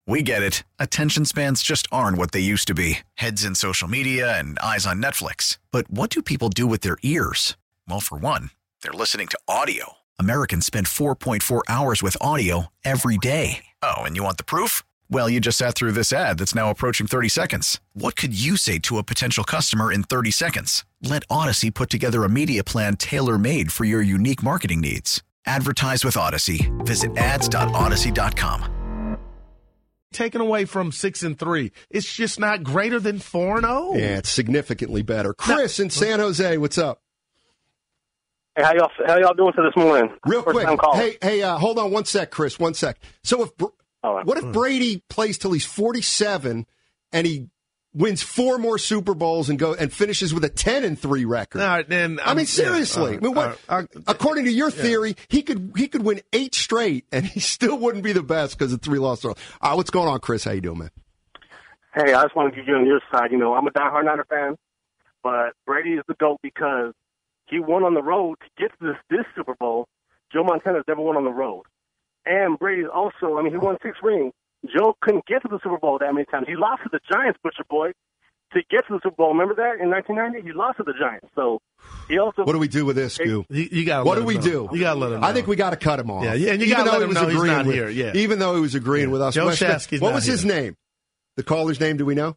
We get it. Attention spans just aren't what they used to be. Heads in social media and eyes on Netflix. But what do people do with their ears? Well, for one, they're listening to audio. Americans spend 4.4 hours with audio every day. Oh, and you want the proof? Well, you just sat through this ad that's now approaching 30 seconds. What could you say to a potential customer in 30 seconds? Let Odyssey put together a media plan tailor-made for your unique marketing needs. Advertise with Odyssey. Visit ads.odyssey.com. Taken away from 6-3. It's just not greater than 4-0. Yeah, it's significantly better. Chris in San Jose, what's up? Hey, how y'all doing this morning? Real quick. Hey, hold on one sec, Chris. 1 sec. So what if Brady plays till he's 47 and he wins 4 more Super Bowls and finishes with a 10-3 record? Seriously. According to your theory, he could win 8 straight and he still wouldn't be the best because of 3 losses. What's going on, Chris? How you doing, man? Hey, I just want to get you on your side. You know, I'm a diehard Niner fan, but Brady is the GOAT because he won on the road to get to this Super Bowl. Joe Montana's never won on the road. And Brady's also, he won 6 rings. Joe couldn't get to the Super Bowl that many times. He lost to the Giants, Butcher Boy, to get to the Super Bowl. Remember that in 1990? He lost to the Giants. So he also. What do we do with this, Goo? You got. What do we do? You got to let him know. I think we got to cut him off. Yeah, and you got to let him know he's not here. Yeah. Even though he was agreeing with us. Joe Shasky's what was his name? The caller's name? Do we know?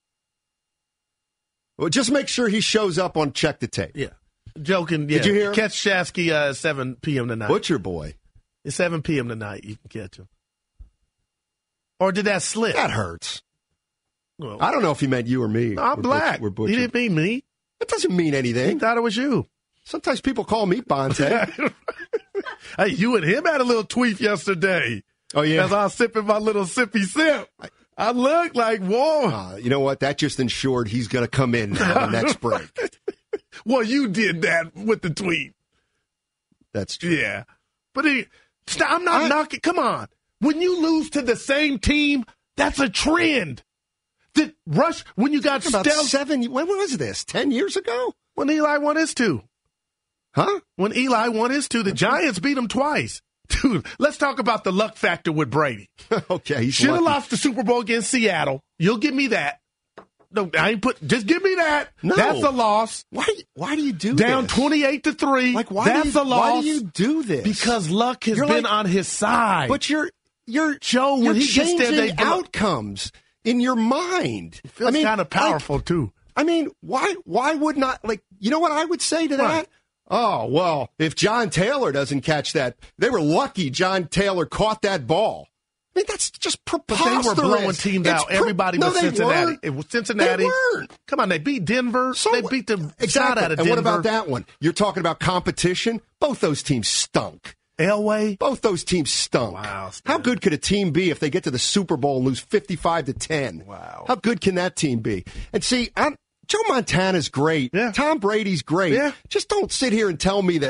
Well, just make sure he shows up on Check the Tape. Yeah. Joe can. Did you hear him? Catch Shasky 7 p.m. tonight. Butcher Boy. It's 7 p.m. tonight. You can catch him. Or did that slip? That hurts. Well, I don't know if he meant you or me. No, I'm black. He didn't mean me. That doesn't mean anything. He thought it was you. Sometimes people call me Bonte. Hey, you and him had a little tweet yesterday. Oh, yeah? As I was sipping my little sippy sip. I looked like, whoa. You know what? That just ensured he's going to come in now the next break. Well, you did that with the tweet. That's true. Yeah. But I'm not knocking. Come on. When you lose to the same team, that's a trend. The rush when you got about 7. When was this? 10 years ago? When Eli won his 2. Huh? When Eli won his 2, the Giants beat him twice. Dude, let's talk about the luck factor with Brady. Okay, he's should have lost the Super Bowl against Seattle. You'll give me that. No, just give me that. No. That's a loss. Why do you do Down this? 28-3. That's a loss. Why do you do this? Because luck has been on his side. But you're Joe, when he gets there, they outcomes in your mind. It feels kind of powerful too. Why would not you know what I would say to that? Right. Oh, well, if John Taylor doesn't catch that, they were lucky John Taylor caught that ball. That's just preposterous. But they were blowing teams out. Everybody but Cincinnati. It was Cincinnati. They weren't. Come on, they beat Denver. They beat the shot out of Denver. And what about that one? You're talking about competition? Both those teams stunk. Elway? Both those teams stunk. Wow. How good could a team be if they get to the Super Bowl and lose 55-10? Wow. How good can that team be? And see, Joe Montana's great. Yeah. Tom Brady's great. Yeah. Just don't sit here and tell me that,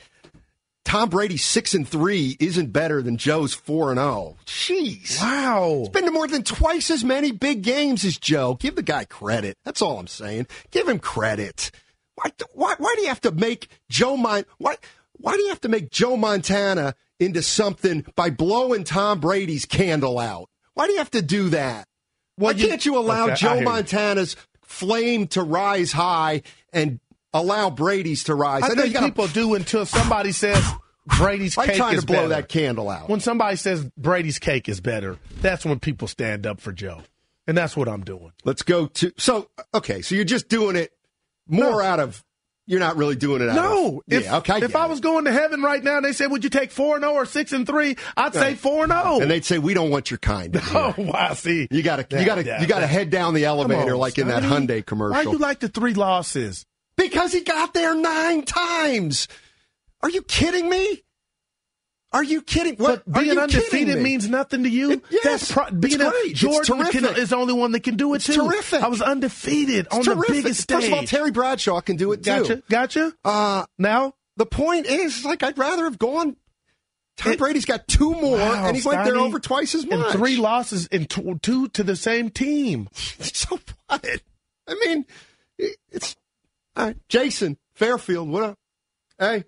Tom Brady's 6-3 isn't better than Joe's 4-0. Jeez. Wow. He's been to more than twice as many big games as Joe. Give the guy credit. That's all I'm saying. Give him credit. Why do you have to make Why do you have to make Joe Montana into something by blowing Tom Brady's candle out? Why do you have to do that? Why can't you allow Joe Montana's flame to rise high and allow Brady's to rise? I think people do until somebody says Brady's cake is better. I'm trying to blow that candle out. When somebody says Brady's cake is better, that's when people stand up for Joe. And that's what I'm doing. Let's go to – so you're just doing it more out of – you're not really doing it out of – No. If I was going to heaven right now and they said, would you take 4-0 or 6-3, I'd say 4-0. And they'd say, we don't want your kind. Oh, wow, see. You got to head down the elevator in that Hyundai commercial. Why do you like the 3 losses? Because he got there 9 times. Are you kidding me? Are you kidding? What? But being undefeated means nothing to you? Yes. Jordan is the only one that can do it, too. Terrific. I was undefeated on the biggest stage. First of all, Terry Bradshaw can do it, too. Gotcha. Now? The point is, I'd rather have gone. Tom Brady's got 2 more, and he went there over twice as much. And 3 losses and 2 to the same team. So what? It's... All right. Jason, Fairfield, what up? Hey.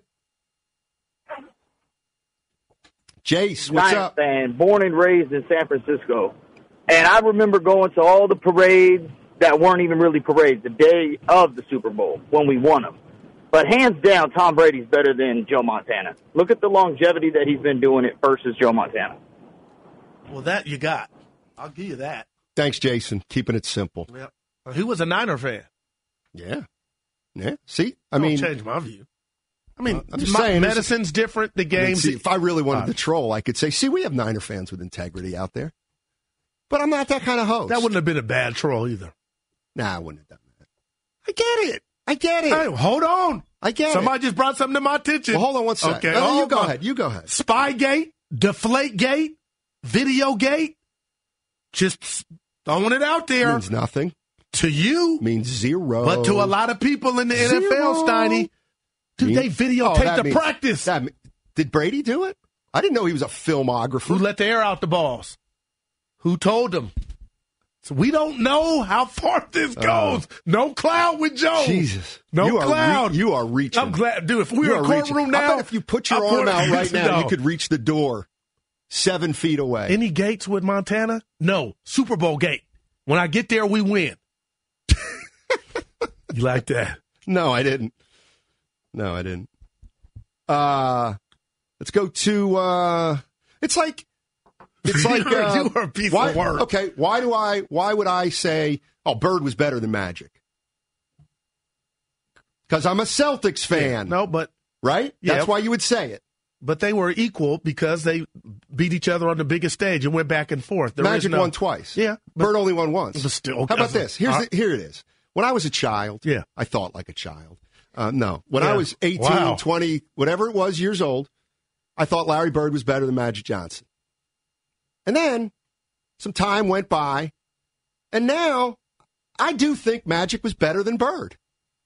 Jace, what's up? Fan, born and raised in San Francisco. And I remember going to all the parades that weren't even really parades the day of the Super Bowl when we won them. But hands down, Tom Brady's better than Joe Montana. Look at the longevity that he's been doing it versus Joe Montana. Well, that you got. I'll give you that. Thanks, Jason. Keeping it simple. Yep. He was a Niner fan. Yeah. See, I mean, change my view. I mean, I'm just saying, medicine's different. The games. See, if I really wanted to troll, I could say, "See, we have Niner fans with integrity out there." But I'm not that kind of host. That wouldn't have been a bad troll either. Nah, I wouldn't have done that. I get it. Hey, hold on. I get Somebody just brought something to my attention. Well, hold on one second. Okay, You go ahead. Spygate, Deflategate, Videogate. Just throwing it out there. Means nothing. To you. Means zero. But to a lot of people in the NFL, Steiny, they videotape the practice. Did Brady do it? I didn't know he was a filmographer. Who let the air out the balls? Who told him? So we don't know how far this goes. No cloud with Joe. Jesus. No cloud. You are reaching. I'm glad. Dude, if we were in a courtroom now. I bet if you put your arm out right now, you could reach the door 7 feet away. Any gates with Montana? No. Super Bowl gate. When I get there, we win. You like that? No, I didn't. Let's go to, it's like you are a piece of work. Okay, why would I say, Bird was better than Magic? Because I'm a Celtics fan. Yeah, no, but. Right? Yeah. That's why you would say it. But they were equal because they beat each other on the biggest stage and went back and forth. Magic won twice. Yeah. Bird only won once. But still, how about this? Here it is. When I was a child, I thought like a child. When I was 18, 20, whatever it was, years old, I thought Larry Bird was better than Magic Johnson. And then some time went by, and now I do think Magic was better than Bird.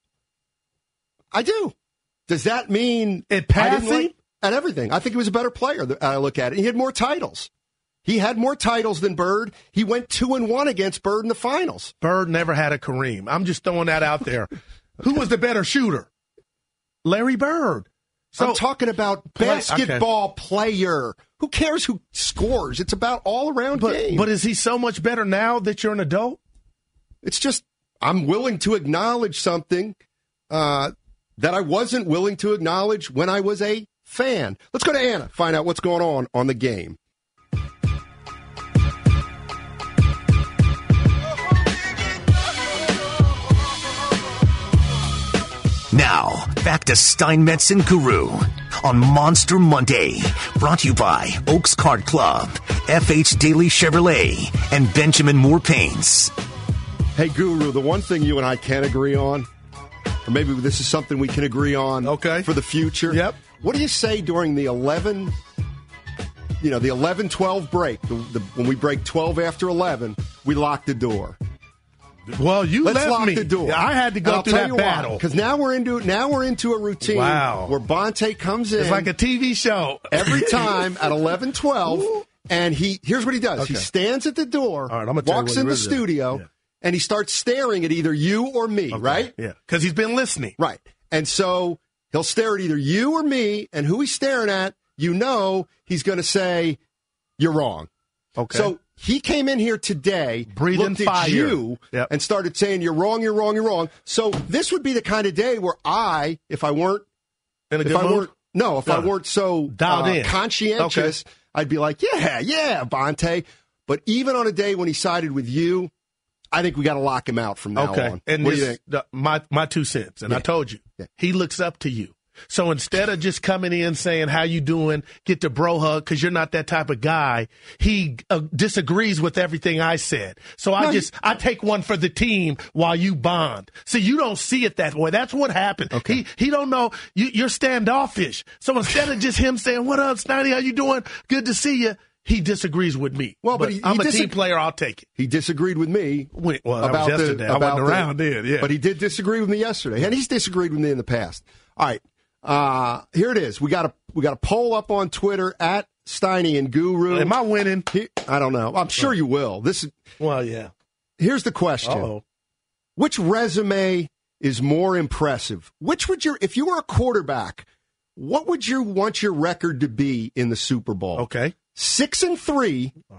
I do. Does that mean it passing? At everything. I think he was a better player. I look at it. He had more titles. He had more titles than Bird. He went 2-1 against Bird in the finals. Bird never had a Kareem. I'm just throwing that out there. Who was the better shooter? Larry Bird. So, I'm talking about basketball player. Who cares who scores? It's about all-around game. But is he so much better now that you're an adult? It's just I'm willing to acknowledge something that I wasn't willing to acknowledge when I was a fan. Let's go to Anna, find out what's going on the game. Now, back to Steinmetz and Guru on Monster Monday. Brought to you by Oaks Kart Club, FH Daily Chevrolet, and Benjamin Moore Paints. Hey, Guru, the one thing you and I can agree on, or maybe this is something we can agree on for the future. Yep. What do you say during the 11-12 break, when we break 12 after 11, we lock the door? Well, Let's left lock me. the door. I had to go through that battle because now we're into a routine. Wow. Where Bonte comes in. It's like a TV show every time at 11:12, and here's what he does. Okay. He stands at the door, walks in the studio, and he starts staring at either you or me. Right? Yeah, because he's been listening. Right, and so he'll stare at either you or me, and who he's staring at, he's going to say, "You're wrong." Okay. So he came in here today, breathing looked fire, at you, and started saying, "You're wrong, you're wrong, you're wrong." So this would be the kind of day where if I weren't so dialed in, conscientious, I'd be like, "Yeah, Bonte." But even on a day when he sided with you, I think we got to lock him out from now on. And what do you think? My 2 cents, and I told you, he looks up to you. So instead of just coming in saying, how you doing, get the bro hug, because you're not that type of guy, he disagrees with everything I said. So I take one for the team while you bond. So you don't see it that way. That's what happened. Okay. He don't know. You're standoffish. So instead of just him saying, what up, Steiny, how you doing? Good to see you. He disagrees with me. Well, but I'm a team player. I'll take it. He disagreed with me. That was yesterday. I wasn't around then. Yeah. But he did disagree with me yesterday, and he's disagreed with me in the past. All right. Here it is. We got a poll up on Twitter at Steiny and Guru. Am I winning? I don't know. I'm sure you will. Here's the question. Uh-oh. Which resume is more impressive? If you were a quarterback, what would you want your record to be in the Super Bowl? Okay. 6-3. All right.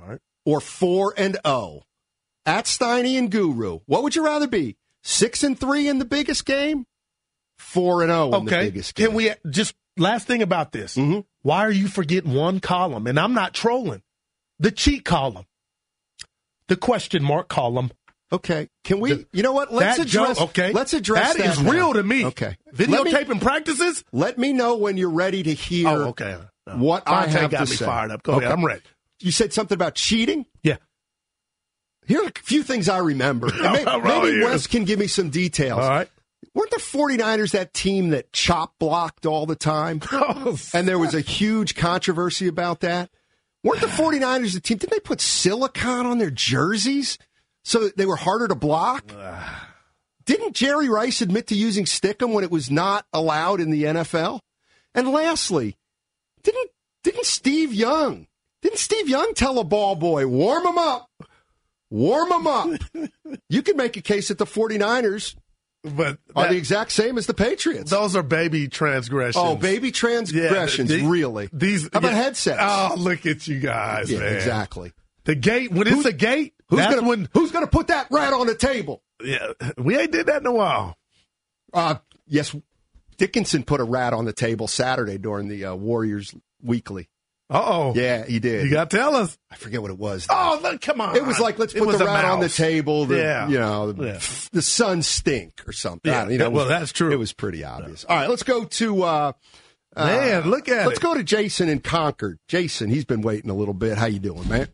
or 4-0? At Steiny and Guru, what would you rather be? 6-3 in the biggest game? 4-0 in the biggest game. Can we just last thing about this? Mm-hmm. Why are you forgetting one column? And I'm not trolling. The cheat column, the question mark column. Okay, can we? You know what? Let's address. Let's address that. That is now. real to me. Okay, videotaping practices. Let me know when you're ready to hear. What I have got to me say. Fired up. Go ahead. I'm ready. You said something about cheating. Yeah. Here are a few things I remember. Maybe Wes can give me some details. All right. Weren't the 49ers that team that chop blocked all the time? And there was a huge controversy about that. Weren't the 49ers the team? Didn't they put silicone on their jerseys so that they were harder to block? Didn't Jerry Rice admit to using stickum when it was not allowed in the NFL? And lastly, didn't Steve Young tell a ball boy, warm him up? Warm him up. You can make a case that the 49ers are the exact same as the Patriots. Those are baby transgressions. Oh, baby transgressions, really? How about headsets? Oh, look at you guys, man. Exactly. The gate, when it's a gate, who's going to put that rat on the table? Yeah, we ain't did that in a while. Yes, Dickinson put a rat on the table Saturday during the Warriors Weekly. Uh-oh. Yeah, he did. You got to tell us. I forget what it was. Oh, look, come on. It was like, let's put the rat on the table. The Suns stink or something. Yeah. That's true. It was pretty obvious. All right, let's go to man, look at Let's go to Jason in Concord. Jason, he's been waiting a little bit. How you doing, man?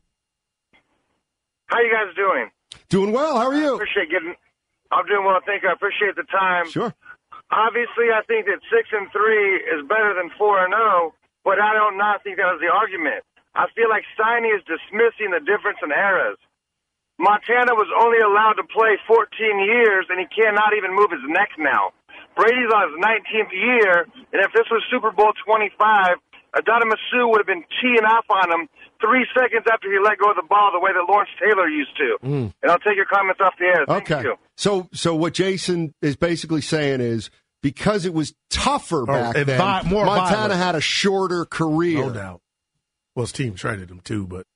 How you guys doing? Doing well. How are you? I'm doing well, thank you. I appreciate the time. Sure. Obviously, I think that 6-3 is better than 4-0. But I don't not think that was the argument. I feel like Steiny is dismissing the difference in eras. Montana was only allowed to play 14 years, and he cannot even move his neck now. Brady's on his 19th year, and if this was Super Bowl 25, Adonai-Masu would have been teeing off on him 3 seconds after he let go of the ball the way that Lawrence Taylor used to. And I'll take your comments off the air. Thank you. So what Jason is basically saying is, because it was tougher back then, Montana had a shorter career. No doubt. Well, his team traded him too, but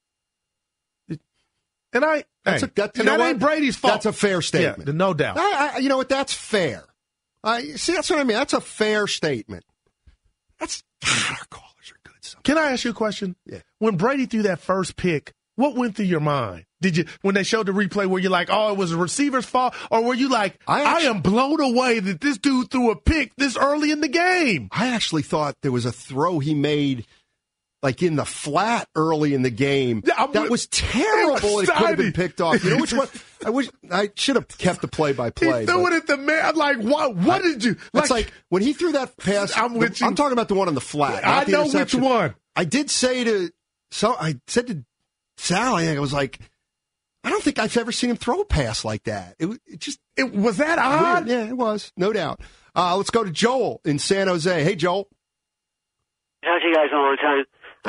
that ain't Brady's fault. That's a fair statement. Yeah, no doubt. You know what? That's fair. See, that's what I mean. That's a fair statement. Our callers are good. Sometimes. Can I ask you a question? Yeah. When Brady threw that first pick, what went through your mind? Did you, when they showed the replay, were you like, oh, it was a receiver's fault? Or were you like, I am blown away that this dude threw a pick this early in the game? I actually thought there was a throw he made, like in the flat early in the game. That was terrible. It could have been picked off. You know which one? I should have kept the play-by-play. He threw it at the man. I'm like, what did you? It's like when he threw that pass. I'm talking about the one on the flat. I know which one. I did say to Sally, I was like, I don't think I've ever seen him throw a pass like that. It was that odd? Weird. Yeah, it was, no doubt. Let's go to Joel in San Jose. Hey, Joel. How's you guys a long time?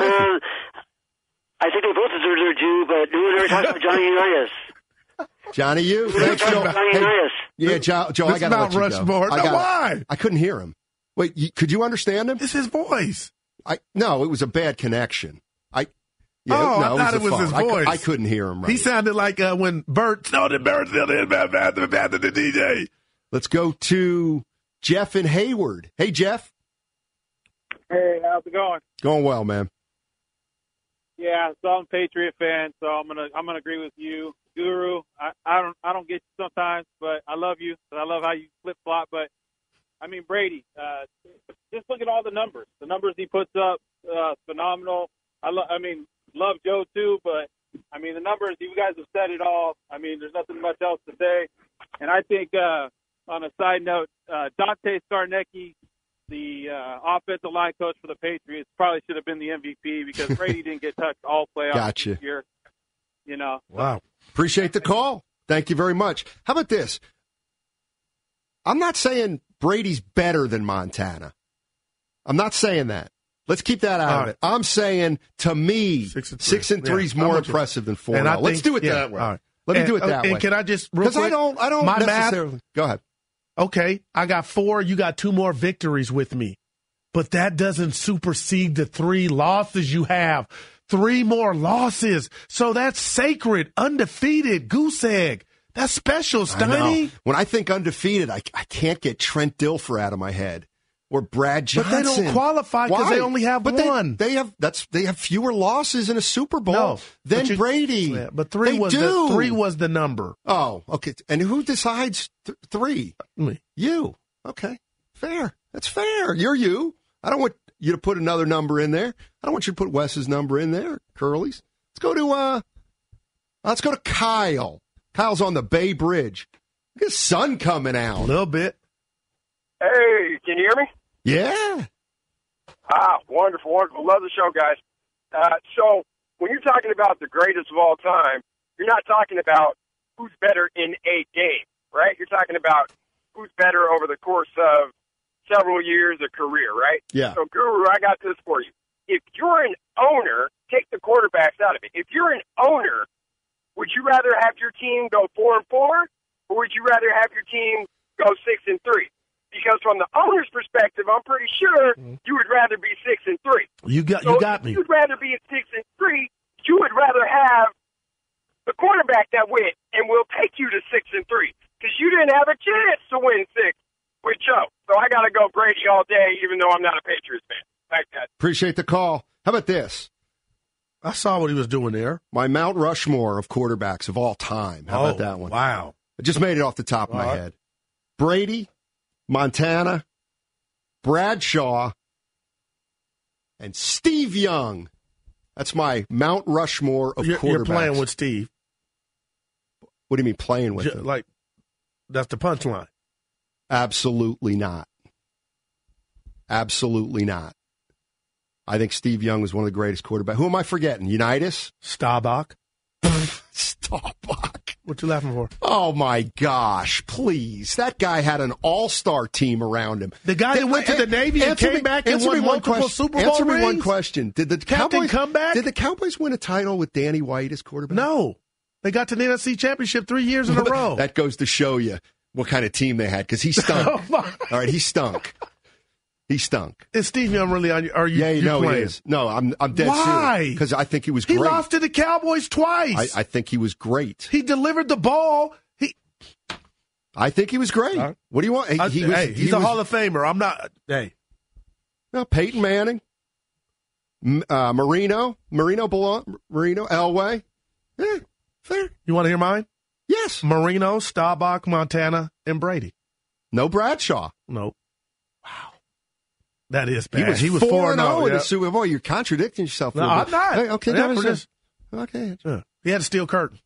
I think they both deserve their due, but no one ever talks about Johnny Unitas. Johnny U. Thanks, Joel. Yeah, Joe, I got to let you Rushmore. go. Why? I couldn't hear him. Wait, could you understand him? It's his voice. No, it was a bad connection. I thought it was his voice. I couldn't hear him right. He sounded like when Bert still in bad the DJ. Let's go to Jeff in Hayward. Hey, Jeff. Hey, how's it going? Going well, man. Yeah, so I'm a Patriot fan, so I'm gonna agree with you, Guru. I don't get you sometimes, but I love you. I love how you flip flop. But I mean, Brady, just look at all the numbers. The numbers he puts up, phenomenal. Love Joe too, but I mean the numbers. You guys have said it all. I mean, there's nothing much else to say. And I think on a side note, Dante Scarnecchia, the offensive line coach for the Patriots, probably should have been the MVP because Brady didn't get touched all playoffs this year. You know. Wow. Appreciate the call. Thank you very much. How about this? I'm not saying Brady's better than Montana. I'm not saying that. Let's keep that out of it. I'm saying, to me, 6-3 is more impressive than 4-0. Let's do it that way. Right. Let me do it that way. And can I just, real quick? Because I don't necessarily. Math, go ahead. Okay, I got 4. You got 2 more victories with me. But that doesn't supersede the 3 losses you have. 3 more losses. So that's sacred, undefeated, goose egg. That's special, Steiny. When I think undefeated, I can't get Trent Dilfer out of my head or Brad Johnson. But they don't qualify because they only have one. They have fewer losses in a Super Bowl than Brady. Yeah, but 3 was the number. Oh, okay. And who decides 3? Me. You. Okay. Fair. That's fair. You're you. I don't want you to put another number in there. I don't want you to put Wes's number in there, Curly's. Let's go to Kyle. Kyle's on the Bay Bridge. Look at the sun coming out. A little bit. Hey, can you hear me? Yeah. Wonderful, wonderful. Love the show, guys. So when you're talking about the greatest of all time, you're not talking about who's better in a game, right? You're talking about who's better over the course of several years of career, right? Yeah. So, Guru, I got this for you. If you're an owner, take the quarterbacks out of it. If you're an owner, would you rather have your team go 4-4, or would you rather have your team go 6-3? Because from the owner's perspective, I'm pretty sure you would rather be 6-3. You got me. If you'd rather be at 6-3, you would rather have the quarterback that went and will take you to 6-3 because you didn't have a chance to win 6 with Joe. So I got to go Brady all day, even though I'm not a Patriots fan. Thanks, guys. Appreciate the call. How about this? I saw what he was doing there. My Mount Rushmore of quarterbacks of all time. How about that one? Wow. I just made it off the top of my head. Brady, Montana, Bradshaw, and Steve Young. That's my Mount Rushmore of quarterbacks. You're playing with Steve. What do you mean playing with him? Like, that's the punchline. Absolutely not. Absolutely not. I think Steve Young was one of the greatest quarterbacks. Who am I forgetting? Unitas? Staubach. Staubach. What you laughing for? Oh, my gosh. Please. That guy had an all-star team around him. The guy that went to the Navy and came back and won multiple Super Bowl rings? Answer me one question. Did the Captain come back? Did the Cowboys win a title with Danny White as quarterback? No. They got to the NFC Championship 3 years in a row. That goes to show you what kind of team they had, because he stunk. All right, he stunk. He stunk. Is Steve Young really on you? Are you? Yeah, you no, playing? He is. No, I'm dead serious. Why? Because I think he was great. He lost to the Cowboys twice. I think he was great. He delivered the ball. I think he was great. What do you want? He's a Hall of Famer. I'm not. Hey. No, Peyton Manning, Marino, Elway. Yeah, fair. You want to hear mine? Yes. Marino, Staubach, Montana, and Brady. No Bradshaw. Nope. Wow. That is bad. He was 4-0 in the Super Bowl. You're contradicting yourself. No, I'm not. Hey, okay, okay. He had a steel curtain.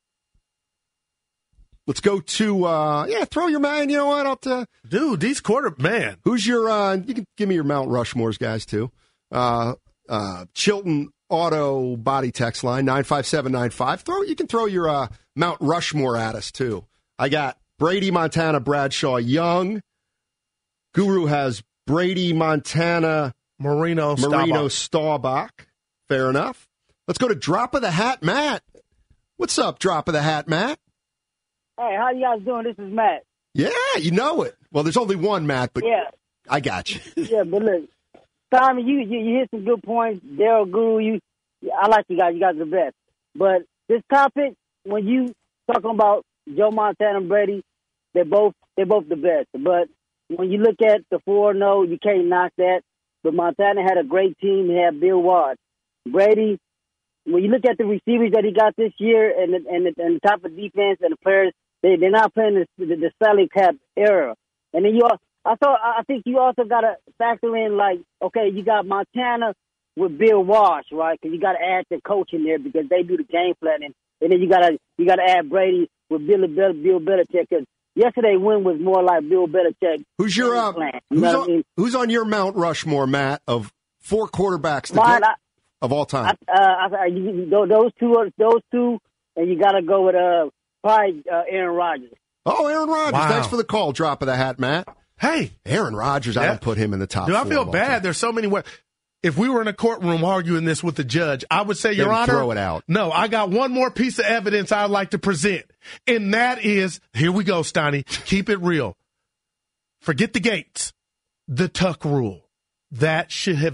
Let's go to, throw your man. You know what? Dude, these man. Who's your, you can give me your Mount Rushmores guys, too. Chilton Auto Body Text line, 95795. You can throw your Mount Rushmore at us, too. I got Brady, Montana, Bradshaw, Young. Guru has Brady, Montana, Marino, Staubach. Fair enough. Let's go to Drop of the Hat, Matt. What's up, Drop of the Hat, Matt? Hey, how you guys doing? This is Matt. Yeah, you know it. Well, there's only one Matt, but yeah. I got you. Yeah, but look, Tommy, you hit some good points. Daryl, Guru, I like you guys. You guys are the best. But this topic, when you talking about Joe Montana and Brady, they're both the best. But when you look at the 4-0, you can't knock that. But Montana had a great team. He had Bill Ward. Brady, when you look at the receivers that he got this year and the type of defense and the players, they're not playing the salary cap era. And then I think you also got to factor in, like, okay, you got Montana with Bill Walsh, right? Because you got to add the coach in there because they do the game planning. And then you got to add Brady with Bill Belichick. Because yesterday win was more like Bill Belichick. Who's your who's on your Mount Rushmore, Matt, of 4 quarterbacks of all time? Those two, and you got to go with probably Aaron Rodgers. Oh, Aaron Rodgers. Wow. Thanks for the call. Drop of the hat, Matt. Hey. Aaron Rodgers, I don't put him in the top 4. I feel bad. There's so many ways. If we were in a courtroom arguing this with the judge, I would say, Your Honor, throw it out. No, I got one more piece of evidence I'd like to present. And that is, here we go, Steiny. Keep it real. Forget the gates. The Tuck rule. That should have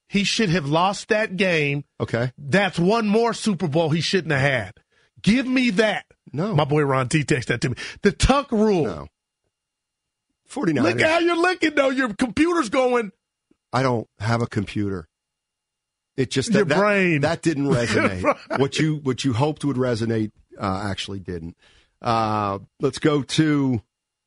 he should have lost that game. Okay. That's one more Super Bowl he shouldn't have had. Give me that. No. My boy Ron T texted that to me. The Tuck rule. No. 49ers. Look how you're looking, though. Your computer's going. I don't have a computer. It just Your brain. That didn't resonate. What you hoped would resonate actually didn't. Let's go to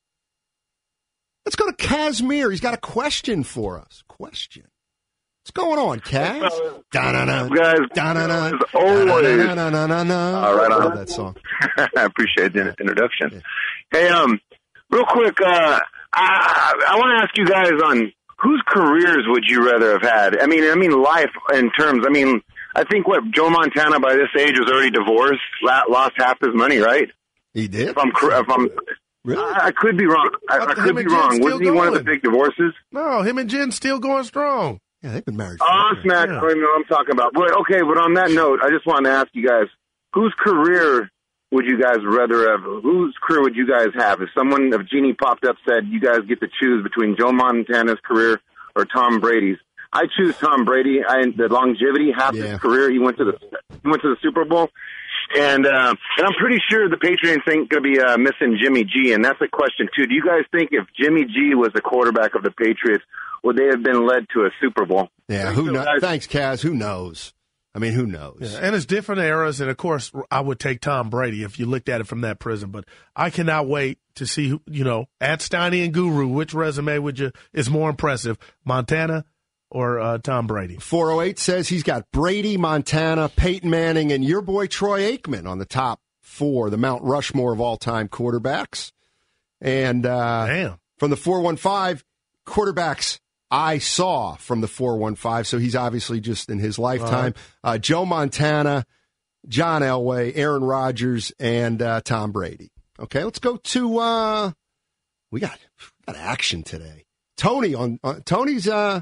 Kazmir. He's got a question for us. Question. What's going on, Kaz? Guys, as always. All right, I love that song. I appreciate the introduction. Hey, real quick, I want to ask you guys on whose careers would you rather have had? I mean, life in terms. I mean, I think Joe Montana by this age was already divorced, lost half his money, right? He did. If I'm really? I could be wrong. I could be wrong. Wasn't he one of the big divorces? No, him and Jen still going strong. Yeah, they've been married. Smack. Yeah. I know what I'm talking about. But on that note, I just wanted to ask you guys, whose career would you guys rather have? Whose career would you guys have? If Genie popped up said you guys get to choose between Joe Montana's career or Tom Brady's, I choose Tom Brady. The longevity, half his career, he went to the Super Bowl. And I'm pretty sure the Patriots ain't going to be missing Jimmy G, and that's a question, too. Do you guys think if Jimmy G was the quarterback of the Patriots, would they have been led to a Super Bowl? Yeah, who knows? Thanks, Kaz. Who knows? I mean, who knows? Yeah, and it's different eras, and, of course, I would take Tom Brady if you looked at it from that prism. But I cannot wait to see, at Steiny and Guru, which resume is more impressive, Montana or Tom Brady. 408 says he's got Brady, Montana, Peyton Manning, and your boy Troy Aikman on the top 4, the Mount Rushmore of all-time quarterbacks. And from the 415, quarterbacks I saw from the 415, so he's obviously just in his lifetime. Joe Montana, John Elway, Aaron Rodgers, and Tom Brady. Okay, let's go to we got action today. Tony on Tony's on.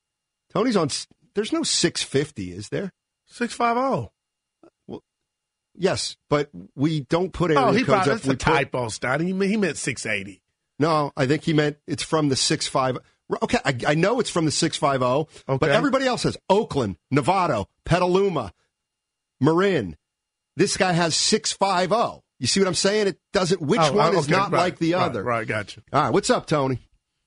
There's no 650, is there? 650. Well, yes, but we don't put area codes up. That's a typo, Steiny. He meant 680. No, I think he meant it's from the 650. Okay, I know it's from the 650, but everybody else says Oakland, Novato, Petaluma, Marin. This guy has 650. You see what I'm saying? It doesn't. Which one is not like the other? Right, gotcha. All right, what's up, Tony?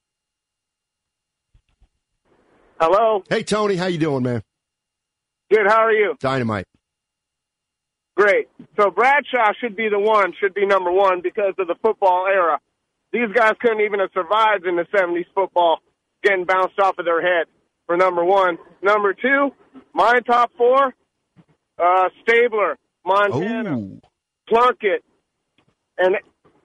Hello. Hey, Tony, how you doing, man? Good. How are you? Dynamite. Great. So Bradshaw should be number one because of the football era. These guys couldn't even have survived in the 70s football, getting bounced off of their head for number one. Number 2, my top 4, Stabler, Montana, Plunkett, and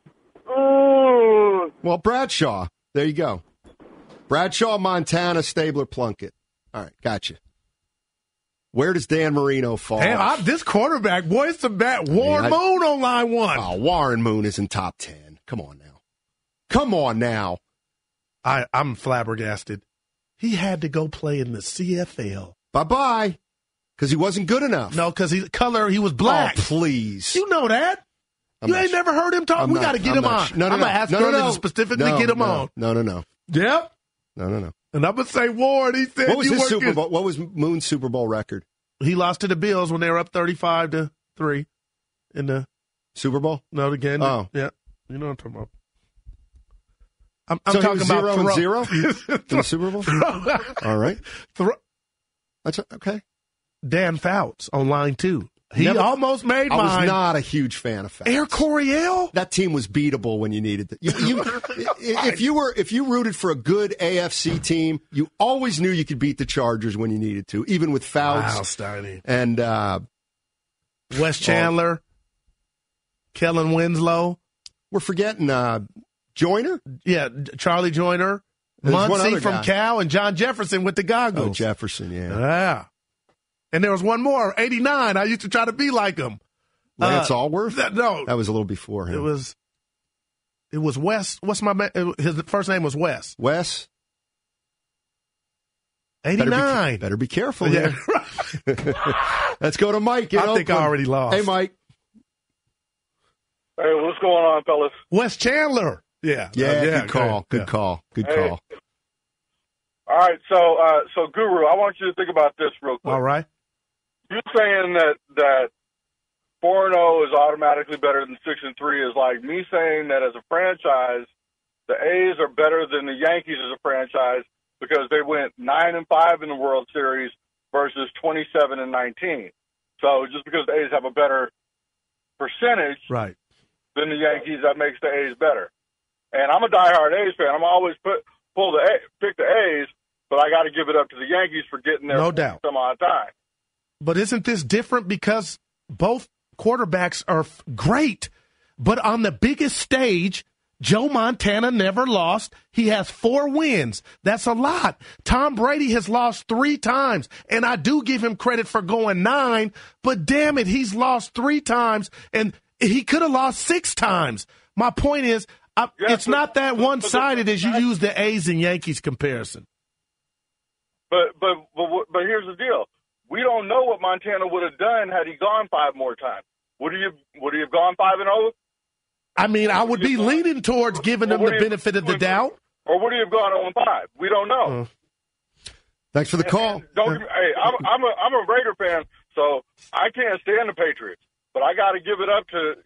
well, Bradshaw. There you go. Bradshaw, Montana, Stabler, Plunkett. All right, gotcha. Where does Dan Marino fall? Hey, this quarterback, boy, it's a bat. Warren Moon on line 1. Oh, Warren Moon is in top 10. Come on now. I'm flabbergasted. He had to go play in the CFL. Bye-bye. Because he wasn't good enough. No, because he was black. Oh, please. You know that. You ain't never heard him talk? We got to get him on. I'm going to ask Curtis to specifically get him on. No. Yep. No. And I'm going to say Ward. He said what was his Super Bowl? What was Moon's Super Bowl record? He lost to the Bills when they were up 35-3 in the Super Bowl. No, again. Oh, yeah. You know what I'm talking about. I'm so talking about 0-0 in the Super Bowl. All right. That's okay. Dan Fouts on line 2. He almost made mine. I was not a huge fan of Fouts. Air Coryell? That team was beatable when you needed it. If you rooted for a good AFC team, you always knew you could beat the Chargers when you needed to, even with Fouts. Wow, Steiny. And Wes Chandler, Kellen Winslow. We're forgetting Joyner? Yeah, Charlie Joyner. Muncie from Cal, and John Jefferson with the goggles. Oh, Jefferson, yeah. Yeah. And there was one more, 89. I used to try to be like him. Lance Allworth? No. That was a little before him. It was Wes. What's his first name was Wes. Wes? 89. Better be careful here. Let's go to Mike in Oakland. I think I already lost. Hey, Mike. Hey, what's going on, fellas? Wes Chandler. Yeah. Good call. Good call. All right, so Guru, I want you to think about this real quick. All right. You're saying that 4-0 is automatically better than 6-3 is like me saying that as a franchise, the A's are better than the Yankees as a franchise because they went 9-5 in the World Series versus 27-19. So just because the A's have a better percentage right. than the Yankees, that makes the A's better. And I'm a diehard A's fan. I'm always pick the A's, but I got to give it up to the Yankees for getting there no doubt. some odd time. But isn't this different because both quarterbacks are great, but on the biggest stage, Joe Montana never lost. He has 4 wins. That's a lot. Tom Brady has lost 3 times, and I do give him credit for going 9, but damn it, he's lost 3 times, and he could have lost 6 times. My point is, it's not that one-sided as you use the A's and Yankees comparison. But here's the deal. We don't know what Montana would have done had he gone 5 more times. Would he have gone 5-0? I mean, I would be leaning towards giving him the benefit of the doubt. Or would he have gone 0-5? We don't know. Thanks for the call. Hey, I'm a Raider fan, so I can't stand the Patriots. But I got to give it up to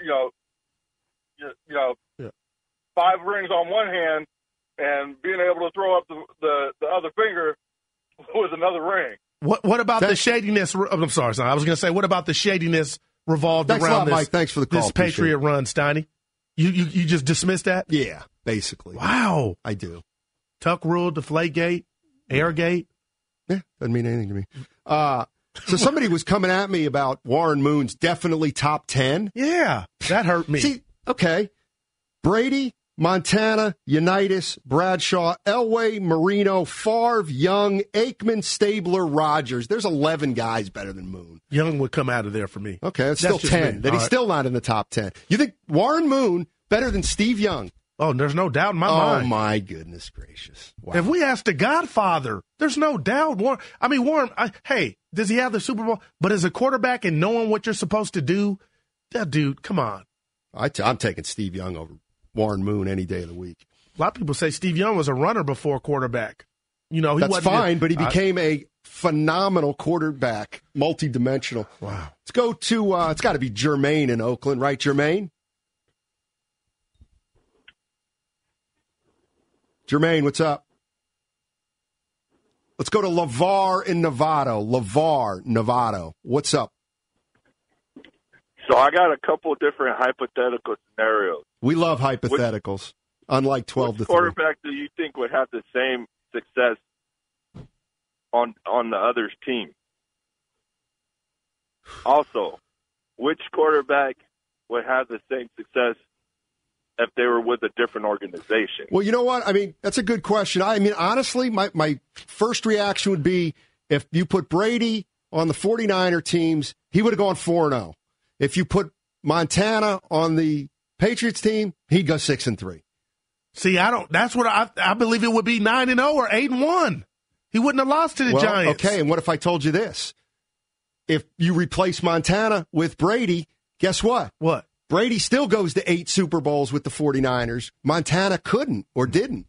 Yeah. 5 rings on one hand and being able to throw up the other finger with another ring. What about the shadiness? I'm sorry, son. I was going to say, what about the shadiness revolved Thanks around a lot, this? Mike. Thanks for the call. This Patriot run, Steiny. You just dismissed that? Yeah, basically. Wow. I do. Tuck rule, Deflategate, Airgate. Yeah, doesn't mean anything to me. So somebody was coming at me about Warren Moon's definitely top 10. Yeah, that hurt me. See, okay. Brady, Montana, Unitas, Bradshaw, Elway, Marino, Favre, Young, Aikman, Stabler, Rogers. There's 11 guys better than Moon. Young would come out of there for me. Okay, that's still 10. That he's still not in the top 10. You think Warren Moon better than Steve Young? Oh, there's no doubt in my mind. Oh, my goodness gracious. Wow. If we ask the Godfather, there's no doubt. Warren, hey, does he have the Super Bowl? But as a quarterback and knowing what you're supposed to do, that dude, come on. I'm taking Steve Young over Warren Moon any day of the week. A lot of people say Steve Young was a runner before quarterback. That's fine, but he became a phenomenal quarterback, multidimensional. Wow. Let's go to, it's got to be Jermaine in Oakland, right, Jermaine? Jermaine, what's up? Let's go to LeVar in Novato. LeVar, Novato. What's up? So I got a couple of different hypothetical scenarios. We love hypotheticals, unlike 12 to 3. Which quarterback do you think would have the same success on the other's team? Also, which quarterback would have the same success if they were with a different organization? Well, you know what? I mean, that's a good question. I mean, honestly, my first reaction would be if you put Brady on the 49er teams, he would have gone 4-0. If you put Montana on the Patriots team, he'd go 6-3. See, that's what I believe it would be 9-0 or 8-1. He wouldn't have lost to the Giants. Okay, and what if I told you this? If you replace Montana with Brady, guess what? What? Brady still goes to 8 Super Bowls with the 49ers. Montana couldn't or didn't.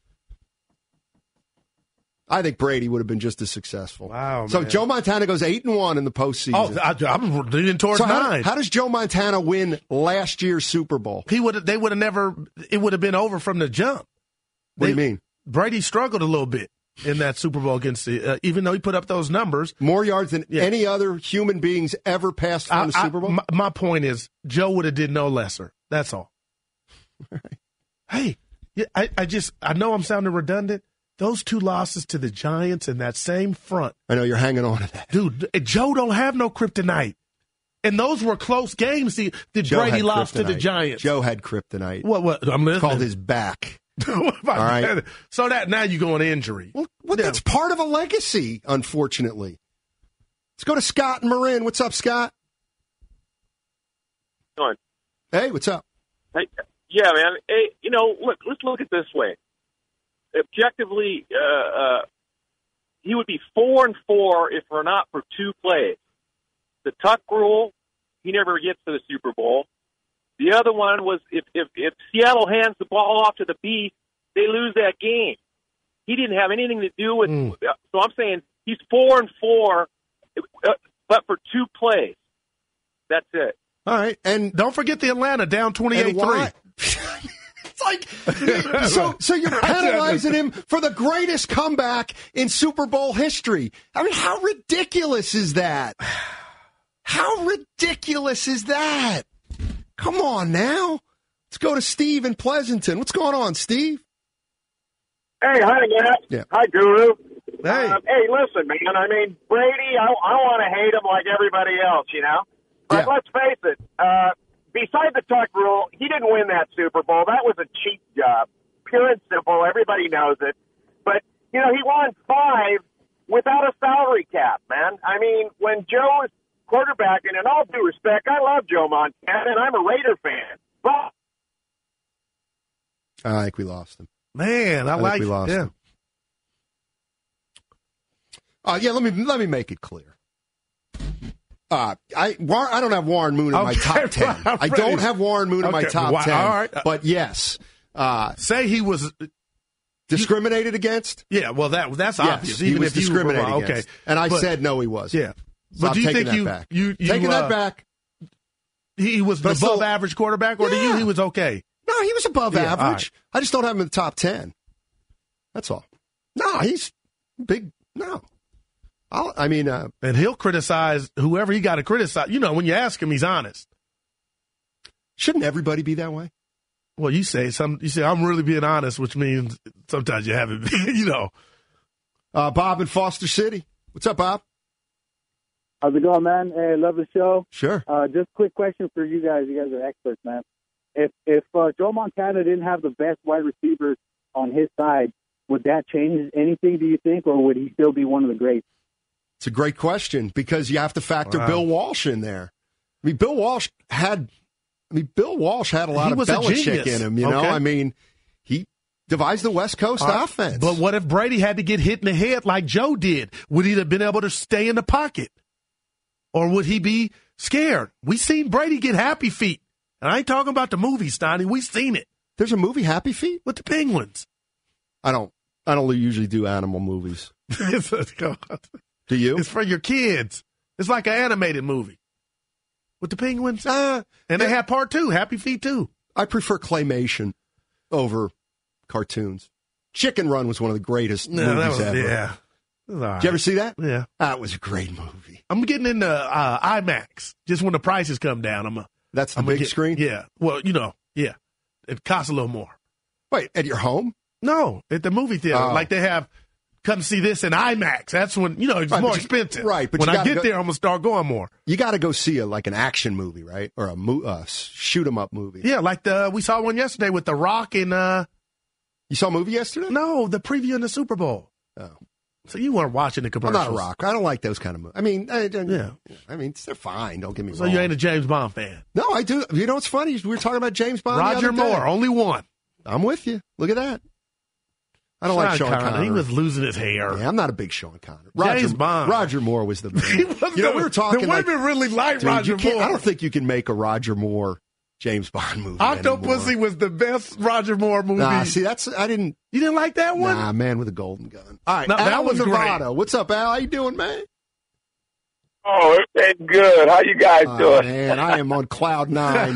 I think Brady would have been just as successful. Wow, So man. Joe Montana goes 8-1 in the postseason. Oh, I'm leaning towards 9. How does Joe Montana win last year's Super Bowl? They would have never. It would have been over from the jump. What do you mean? Brady struggled a little bit in that Super Bowl against the. Even though he put up those numbers, more yards than any other human beings ever passed from the Super Bowl. My point is, Joe would have did no lesser. That's all. Right. Hey, I know I'm sounding redundant. Those 2 losses to the Giants in that same front. I know you're hanging on to that. Dude, Joe don't have no kryptonite. And those were close games. Brady lost to the Giants. Joe had kryptonite. What? I'm listening. Called his back. All right. So now you go on injury. Well, that's part of a legacy, unfortunately. Let's go to Scott and Marin. What's up, Scott? Going. Hey, what's up? Hey, yeah, man. Hey, look, let's look at it this way. Objectively, he would be 4-4 if we're not for 2 plays. The Tuck rule, he never gets to the Super Bowl. The other one was if Seattle hands the ball off to the Beast, they lose that game. He didn't have anything to do with. So I'm saying he's 4-4, but for 2 plays. That's it. All right, and don't forget the Atlanta down 28-3. It's like so you're penalizing him for the greatest comeback in Super Bowl history. I mean, how ridiculous is that? How ridiculous is that? Come on now. Let's go to Steve in Pleasanton. What's going on, Steve? Hey, hi, Matt. Yeah. Hi, Guru. Hey. Hey, listen, man. I mean, Brady, I want to hate him like everybody else, you know? But let's face it. Beside the tuck rule, he didn't win that Super Bowl. That was a cheap job. Pure and simple. Everybody knows it. But, you know, he won 5 without a salary cap, man. I mean, when Joe is quarterback, and in all due respect, I love Joe Montana, and I'm a Raider fan. But I think we lost him. Man, I like we lost him. Let me make it clear. I don't have Warren Moon in my top 10. I don't have Warren Moon in my top 10. All right. But yes, say he was discriminated against. Yeah, well that's obvious. Yes, even he was if you discriminated were, against. And I said no, he was. Yeah, Stop but do you taking think that back. you taking that back? He was an above average quarterback, or to you he was okay? No, he was above average. Right. I just don't have him in the top 10. That's all. No, he's big. No. And he'll criticize whoever he got to criticize. You know, when you ask him, he's honest. Shouldn't everybody be that way? Well, you say I'm really being honest, which means sometimes you haven't been, you know. Bob in Foster City. What's up, Bob? How's it going, man? Hey, love the show. Sure. Just a quick question for you guys. You guys are experts, man. If Joe Montana didn't have the best wide receivers on his side, would that change anything, do you think, or would he still be one of the greats? It's a great question because you have to factor Bill Walsh in there. I mean, Bill Walsh had a lot of Belichick in him. You know, I mean, he devised the West Coast offense. But what if Brady had to get hit in the head like Joe did? Would he have been able to stay in the pocket, or would he be scared? We seen Brady get happy feet, and I ain't talking about the movie, Steiny. We seen it. There's a movie, Happy Feet, with the Penguins. I don't usually do animal movies. Do you? It's for your kids. It's like an animated movie with the penguins. And they have part 2, Happy Feet 2. I prefer claymation over cartoons. Chicken Run was one of the greatest movies ever. Yeah. Right. Did you ever see that? Yeah. That was a great movie. I'm getting into IMAX. Just when the prices come down, That's the big screen? Yeah. Well, you know, yeah. It costs a little more. Wait, at your home? No, at the movie theater. Like they have... Come see this in IMAX. That's when, you know, it's more expensive. Right. But when I get there, I'm going to start going more. You got to go see an action movie, right? Or a shoot-'em-up movie. Yeah, like we saw one yesterday with The Rock and... You saw a movie yesterday? No, the preview in the Super Bowl. Oh. So you weren't watching the commercials. I'm not a Rock. I don't like those kind of movies. I mean, they're fine. Don't get me wrong. So you ain't a James Bond fan? No, I do. You know what's funny? We were talking about James Bond Roger the other day. Moore, only one. I'm with you. Look at that. I don't like Sean Connery. He was losing his hair. Yeah, I'm not a big Sean Connery. James Bond. Roger Moore was the man. We were talking. The women really liked Roger Moore. I don't think you can make a Roger Moore James Bond movie. Octopussy was the best Roger Moore movie. Nah, see, you didn't like that one? Nah, Man with a Golden Gun. All right, no, that was Nevada. Great. What's up, Al? How you doing, man? Oh, it's good. How you guys doing? Man, I am on cloud 9.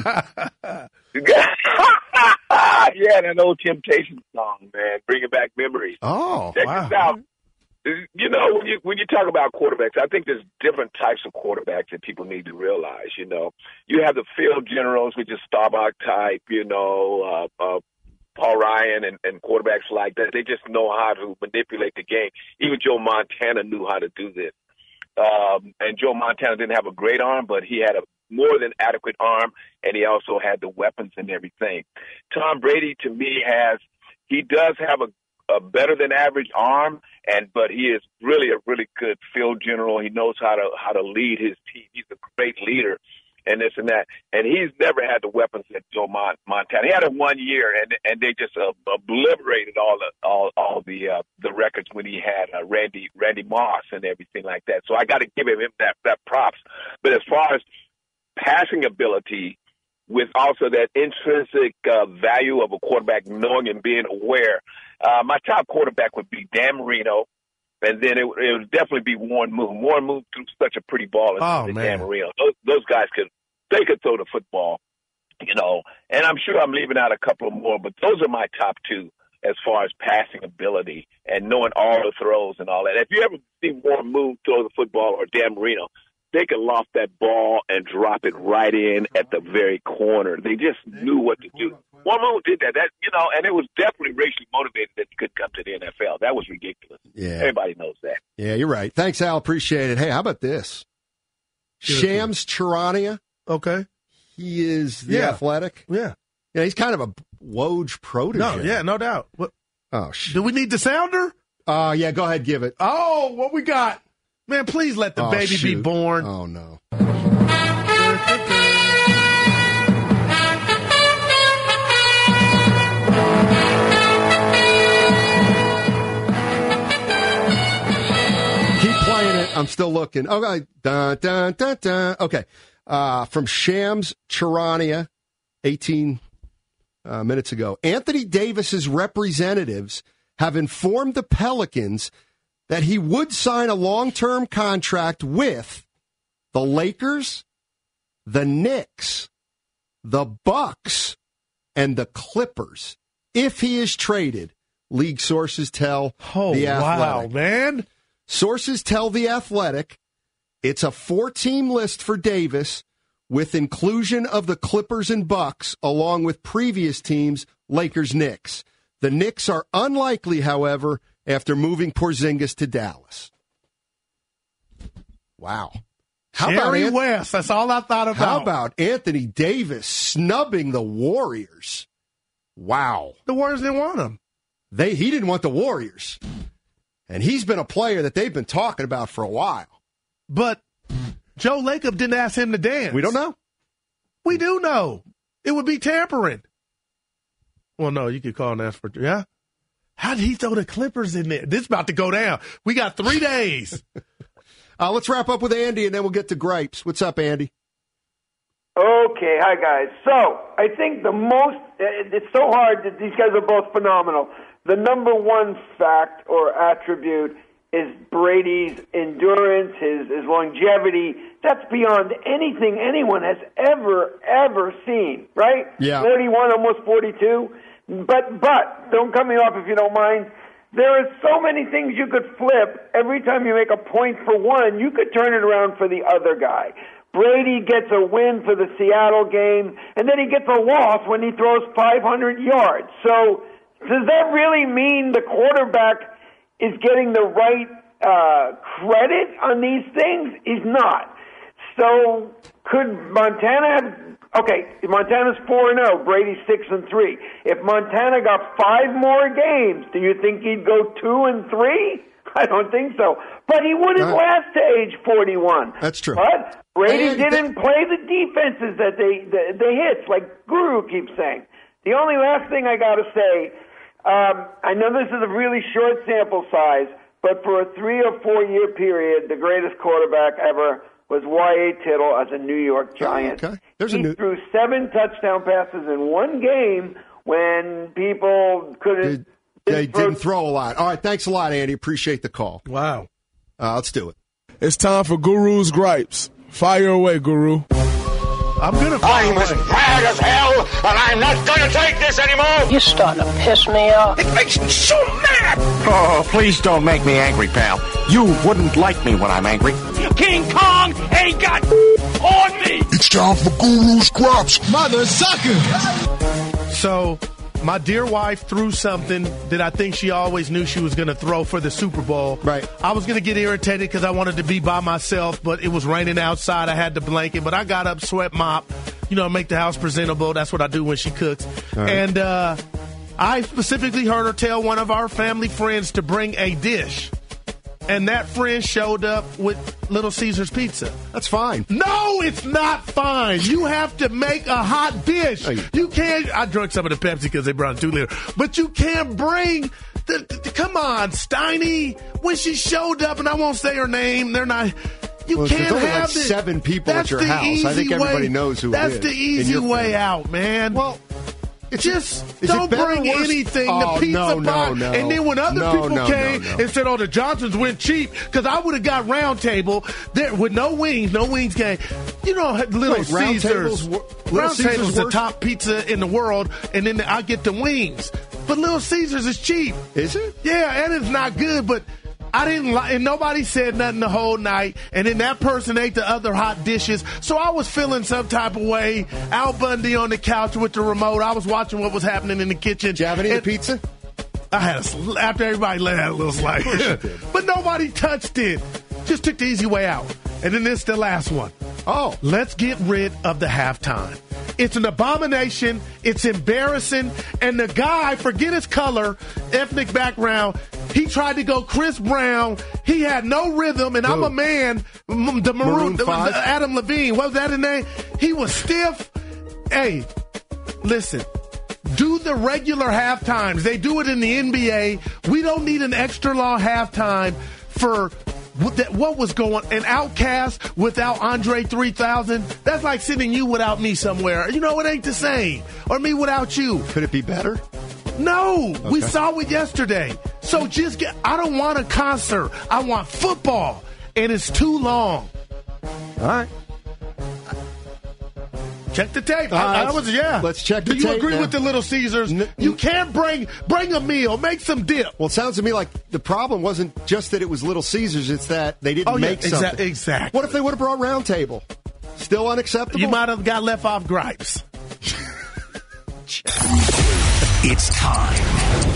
Yeah, that old Temptation song, man, bringing back memories. Oh, check wow. this out. You know, when you talk about quarterbacks, I think there's different types of quarterbacks that people need to realize. You know, you have the field generals, which is Staubach type. You know, Paul Ryan and quarterbacks like that. They just know how to manipulate the game. Even Joe Montana knew how to do this. And Joe Montana didn't have a great arm, but he had a more than adequate arm, and he also had the weapons and everything. Tom Brady, to me, he does have a better than average arm, but he is really a really good field general. He knows how to lead his team. He's a great leader, and this and that. And he's never had the weapons that Joe Montana. He had it 1 year, and they just obliterated all the records when he had Randy Moss and everything like that. So I got to give him that props. But as far as passing ability, with also that intrinsic value of a quarterback knowing and being aware. My top quarterback would be Dan Marino, and then it would definitely be Warren Moon. Warren Moon threw such a pretty ball into Dan Marino. Those guys could throw the football, and I'm sure I'm leaving out a couple more, but those are my top two as far as passing ability and knowing all the throws and all that. If you ever see Warren Moon throw the football or Dan Marino, they could loft that ball and drop it right in at the very corner. They just knew what to do. Warren Moon did that, and it was definitely racially motivated that he couldn't come to the NFL. That was ridiculous. Yeah. Everybody knows that. Yeah, you're right. Thanks, Al. Appreciate it. Hey, how about this? Shams Charania. Okay. He is the Athletic. Yeah. Yeah, he's kind of a Woj protege. No, yeah, no doubt. What? Oh, shit. Do we need the sounder? Yeah, go ahead, give it. Oh, what we got? Man, please let the baby be born. Oh, no. Keep playing it. I'm still looking. Okay. Dun, dun, dun, dun. Okay. From Shams Charania, 18 minutes ago. Anthony Davis's representatives have informed the Pelicans that he would sign a long-term contract with the Lakers, the Knicks, the Bucks, and the Clippers if he is traded, league sources tell The Athletic. Wow, man. Sources tell The Athletic it's a 4-team list for Davis with inclusion of the Clippers and Bucks, along with previous teams, Lakers, Knicks. The Knicks are unlikely, however, after moving Porzingis to Dallas. Wow. Jerry West, that's all I thought about. How about Anthony Davis snubbing the Warriors? Wow. The Warriors didn't want him. He didn't want the Warriors. And he's been a player that they've been talking about for a while. But Joe Lacob didn't ask him to dance. We don't know. We do know. It would be tampering. Well, no, you could call and ask for, yeah? How did he throw the Clippers in there? This is about to go down. We got 3 days. Let's wrap up with Andy, and then we'll get to gripes. What's up, Andy? Okay, hi, guys. So, I think it's so hard that these guys are both phenomenal. The number one fact or attribute is Brady's endurance, his longevity. That's beyond anything anyone has ever seen, right? Yeah. 41, almost 42. But don't cut me off if you don't mind. There are so many things you could flip. Every time you make a point for one, you could turn it around for the other guy. Brady gets a win for the Seattle game, and then he gets a loss when he throws 500 yards. So does that really mean the quarterback is getting the right credit on these things? He's not. So could Montana have... Okay, Montana's 4-0, Brady's 6-3. If Montana got 5 more games, do you think he'd go 2-3? I don't think so. But he wouldn't last to age 41. That's true. But Brady didn't play the defenses that they hits, like Guru keeps saying. The only last thing I got to say, I know this is a really short sample size, but for a 3 or 4 year period, the greatest quarterback ever was Y.A. Tittle as a New York Giant. Okay. He threw 7 touchdown passes in one game when people couldn't... They didn't throw a lot. All right, thanks a lot, Andy. Appreciate the call. Wow. Let's do it. It's time for Guru's Gripes. Fire away, Guru. I'm going to I'm as mad as hell, and I'm not going to take this anymore. You're starting to piss me off. It makes me so mad. Oh, please don't make me angry, pal. You wouldn't like me when I'm angry. King Kong ain't got on me. It's time for Guru's Gripes. Mother sucker. So... my dear wife threw something that I think she always knew she was going to throw for the Super Bowl. Right. I was going to get irritated because I wanted to be by myself, but it was raining outside. I had the blanket, but I got up, swept mop, make the house presentable. That's what I do when she cooks. Right. And I specifically heard her tell one of our family friends to bring a dish. And that friend showed up with Little Caesars pizza. That's fine. No, it's not fine. You have to make a hot dish. You can't. I drank some of the Pepsi because they brought 2 liter. But you can't bring. Come on, Steiny. When she showed up, and I won't say her name, they're not. You Well, can't there's only have like 7 people at your house. I think everybody knows who it is. That's the easy way out, man. Well, just is don't it better or bring worse? anything Oh, to Pizza no, Box. no. And then when other people came no. and said, "Oh, the Johnsons went cheap," because I would have got Round Table there with no wings came. You know, Little Round Caesars. Round Table's the worse? top pizza in the world, and then I get the wings. But Little Caesars is cheap. Is it? Yeah, and it's not good, but I didn't like, and nobody said nothing the whole night. And then that person ate the other hot dishes. So I was feeling some type of way. Al Bundy on the couch with the remote. I was watching what was happening in the kitchen. Did you have any of the pizza? I had after everybody had a little slice. But nobody touched it. Just took the easy way out. And then this is the last one. Oh. Let's get rid of the halftime. It's an abomination. It's embarrassing. And the guy, forget his color, ethnic background, he tried to go Chris Brown. He had no rhythm, and I'm a man. The Maroon 5? Adam Levine, what was that his name? He was stiff. Hey, listen. Do the regular halftimes. They do it in the NBA. We don't need an extra long halftime for what was going on. An Outcast without Andre 3000. That's like sending you without me somewhere. You know, it ain't the same. Or me without you. Could it be better? No, we saw it yesterday. So I don't want a concert. I want football. And it's too long. All right. Check the tape. Let's check the tape. Do you agree now. with the Little Caesars? You can't bring a meal, make some dip. Well, it sounds to me like the problem wasn't just that it was Little Caesars, it's that they didn't make something. Exactly. What if they would have brought Round Table? Still unacceptable? You might have got left off gripes. It's time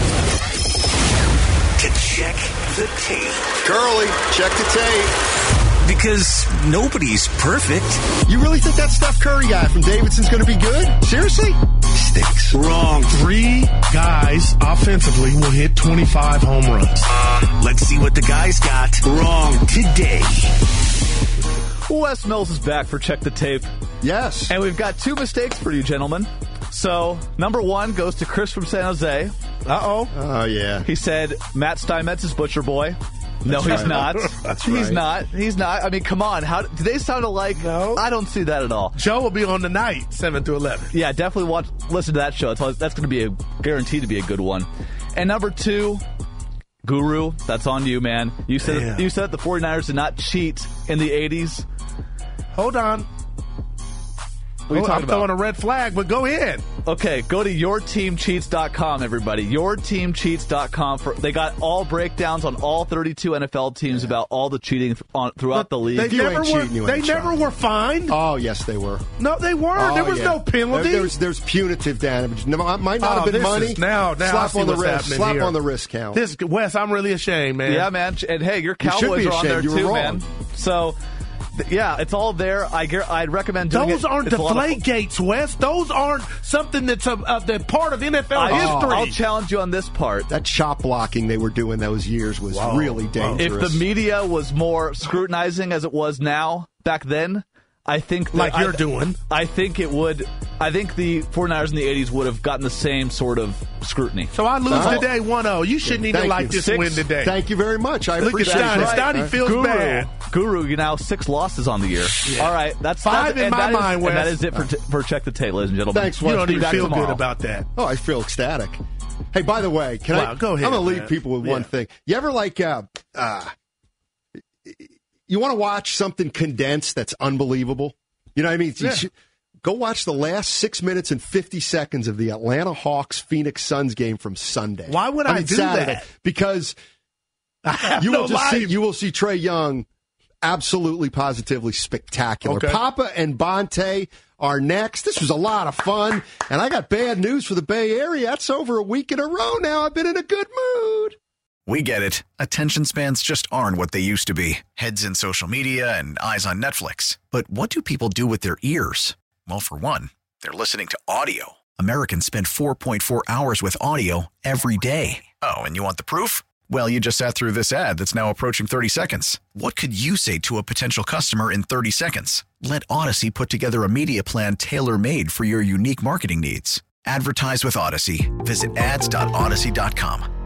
to check the tape. Curly, check the tape. Because nobody's perfect. You really think that Steph Curry guy from Davidson's going to be good? Seriously? Stinks. Wrong. 3 guys offensively will hit 25 home runs. Let's see what the guys got wrong today. Wes Mills is back for Check the Tape. Yes. And we've got 2 mistakes for you, gentlemen. So, number 1 goes to Chris from San Jose. Uh-oh. Oh, yeah. He said Matt Steinmetz is Butcher Boy. No, he's not. He's not. He's not. I mean, come on. How do they sound alike? No. I don't see that at all. Joe will be on tonight, 7 to 11. Yeah, definitely listen to that show. That's going to be guaranteed to be a good one. And number 2, Guru, that's on you, man. You said the 49ers did not cheat in the 80s. Hold on. I'm throwing a red flag, but go ahead. Okay, go to yourteamcheats.com, everybody. Yourteamcheats.com. They got all breakdowns on all 32 NFL teams about all the cheating throughout the league. They never were fined. Oh, yes, they were. No, they weren't. There was no penalty. There's punitive damage. Might not have been money. Now slap on the wrist. Slap on the wrist count. Wes, I'm really ashamed, man. Yeah, man. And hey, your Cowboys are on there too, man. So. Yeah, it's all there. I'd recommend doing Those aren't deflate gates, Wes. Those aren't something that's the part of NFL history. I'll challenge you on this part. That shot blocking they were doing those years was really dangerous. If the media was more scrutinizing as it was now, back then, I think that you're doing. I think it would. I think the 49ers in the 80s would have gotten the same sort of scrutiny. So I lose today 1-0. You shouldn't even like this win today. Thank you very much. I appreciate it. Stoney feels bad. Guru, you now 6 losses on the year. Yeah. All right, that's 5 in my mind, Wes. And that is it for Check the Tape, ladies and gentlemen. Thanks, Wes. You don't even feel good about that. Oh, I feel ecstatic. Hey, by the way, go ahead. I'm going to leave people with one thing. You ever you want to watch something condensed that's unbelievable? You know what I mean? Yeah. Go watch the last 6 minutes and 50 seconds of the Atlanta Hawks Phoenix Suns game from Sunday. Why would I do Saturday, that? Because you will see Trae Young absolutely positively spectacular. Okay. Papa and Bonte are next. This was a lot of fun. And I got bad news for the Bay Area. That's over a week in a row now. I've been in a good mood. We get it. Attention spans just aren't what they used to be. Heads in social media and eyes on Netflix. But what do people do with their ears? Well, for one, they're listening to audio. Americans spend 4.4 hours with audio every day. Oh, and you want the proof? Well, you just sat through this ad that's now approaching 30 seconds. What could you say to a potential customer in 30 seconds? Let Odyssey put together a media plan tailor-made for your unique marketing needs. Advertise with Odyssey. Visit ads.odyssey.com.